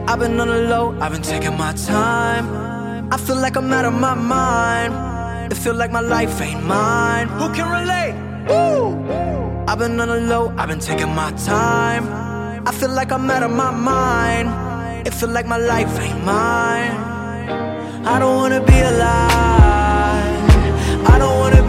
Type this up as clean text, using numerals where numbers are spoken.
I've been on the low, I've been taking my time. I feel like I'm out of my mind. It feel like my life ain't mine. Who can relate? Woo! I've been on the low, I've been taking my time. I feel like I'm out of my mind. It feel like my life ain't mine. I don't wanna be alive. I don't wanna